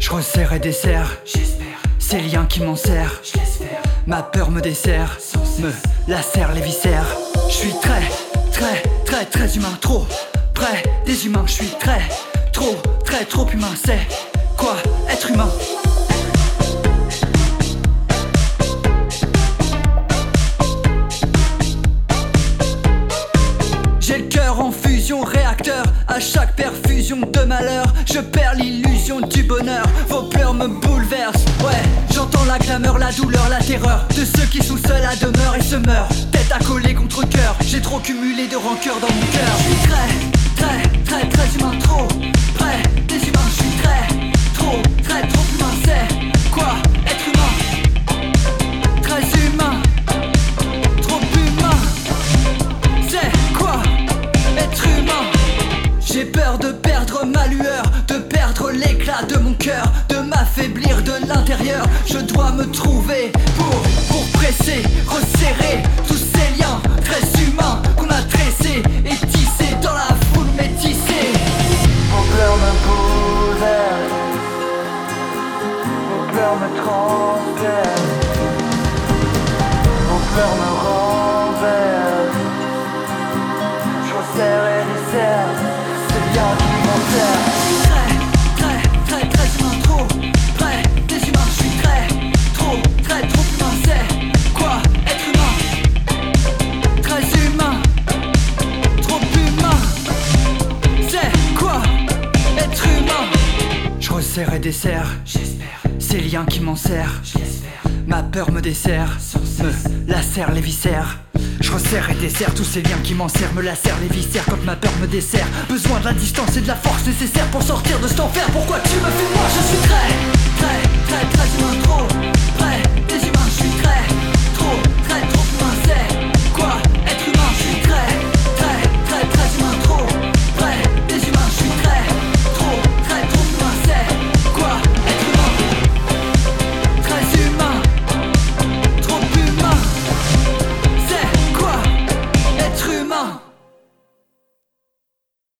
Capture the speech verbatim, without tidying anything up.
Je resserre et desserre, j'espère. ces liens qui m'en serrent, Je laisse faire. ma peur me dessert, me lacère les viscères. Je suis très, très, très, très humain, trop près des humains. Je suis très, trop, très, trop humain. C'est quoi être humain? J'ai le cœur en fusion réacteur. À chaque perfusion de malheur, je perds l'illusion du bonheur. Vos pleurs me bouleversent. Ouais, j'entends la clameur, la douleur, la terreur de ceux qui sont seuls à demeure et se meurent, tête accolée contre cœur. J'ai trop cumulé de rancœur dans mon cœur. Je suis très, très, très, très humain, trop près des humains. Je suis très, trop, très, trop humain. C'est quoi être humain? Très humain, trop humain. C'est quoi être humain? J'ai peur de perdre ma lueur, de perdre l'éclat de mon cœur, de m'affaiblir de l'intérieur. Je dois me trouver pour, pour presser, resserrer tous ces liens très humains qu'on a tressés et tissés dans la foule métissée. Vos pleurs me bouleversent, vos pleurs me transpercent, vos pleurs me renversent. Je resserre et desserre ces liens qui m'en serrent. Très, très, très, très humain, trop près des humains. Je suis très, trop, très, trop humain. C'est quoi être humain? Très humain, trop humain. C'est quoi être humain? Je resserre et desserre, J'espère. ces liens qui m'en serrent. Je laisse faire. Ma peur me dessert, me lacère les viscères. Je resserre et desserre tous ces liens qui m'en serrent, me lacèrent les viscères quand ma peur me dessert. Besoin de la distance et de la force nécessaire pour sortir de cet enfer. Pourquoi tu me fais moi